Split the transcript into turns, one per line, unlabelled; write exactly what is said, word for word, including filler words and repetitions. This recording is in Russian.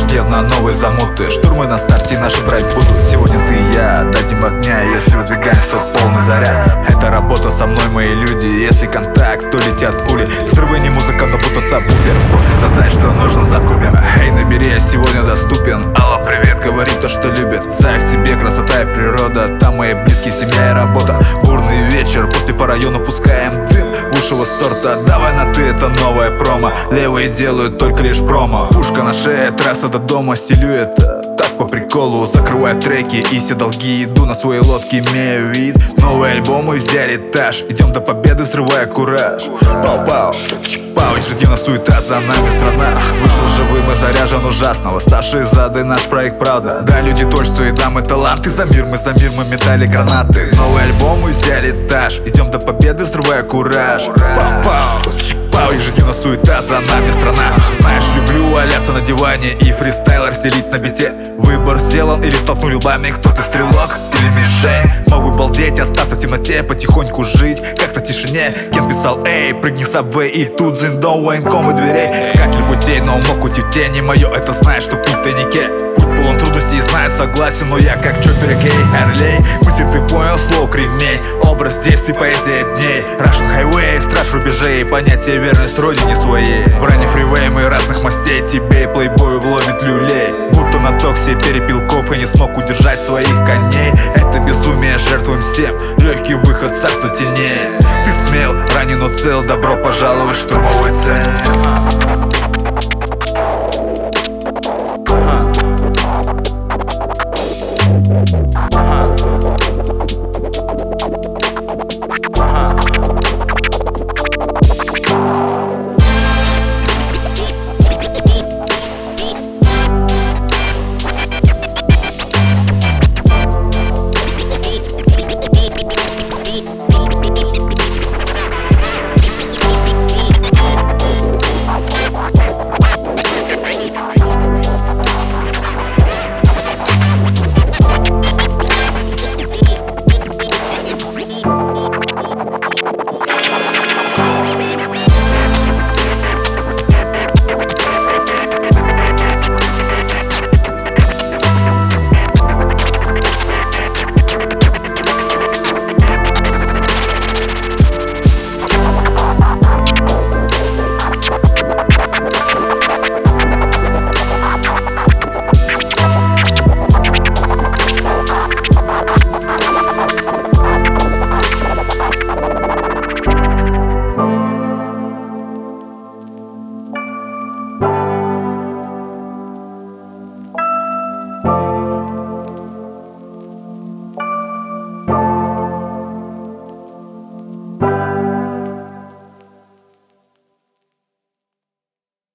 явно новые замуты. Штурмы на старте наши брать будут. Сегодня ты и я дадим огня, если выдвигаемся, то полный заряд. Это работа со мной, мои люди. Если контакт, то летят пули. Взрывы не музыка, но будто сабвуфер. После задай, что нужно, закупим. Эй, набери, я сегодня доступен. Алло, привет, говори то, что любит. Зай к себе, красота и природа. Там мои близкие, семья и работа. Бурный вечер, после по району пускаем дым высшего сорта. Давай на ты, это новая промо. Левые делают только лишь промо. Пушка на шее, трасса до дома. Стилю это так по приколу. Закрываю треки и все долги. Иду на своей лодке, имею вид. Новый альбом мы взяли этаж. Идем до победы, взрывая кураж. Пау-пау, чик-пау, ежедневно суета, за нами страна. Вышел живым и заряжен ужасного. Старшие зады, наш проект правда. Да, люди творчество и дамы таланты. За мир мы, за мир мы метали гранаты. Новый альбом мы взяли этаж. Идем до победы, взрывая кураж. Пау-пау, чик-пау, ежедневно суета, за нами страна. Знаешь, люблю валяться на диване и фристайлер стелить на бите. Выбор сделан, или столкнули лбами, кто ты, стрелок или мишень. Мог бы балдеть, остаться в темноте, потихоньку жить, как-то тишине. Кен писал, эй, прыгни с абвей, и тут зиндом военком и дверей. Искатель путей, но мог уйти в тени. Мое это знаешь, что путь в тайнике. Путь полон трудностей, знаю, согласен, но я как Чоппер, Кей, Эрлей. Мысли ты понял, слово кремень. Образ действий, поэзия дней. Russian Highway, страж рубежей. Понятие верность родине своей. Брони фривей, мы разных мастей. Тебе и плейбою вломит люлей. Будто на токсе перепил коп и не смог удержать своих коней. Это безумие, жертвуем всем. Легкий выход, царство теней. Ты смел, ранен, но цел. Добро пожаловать в штурмовой цель.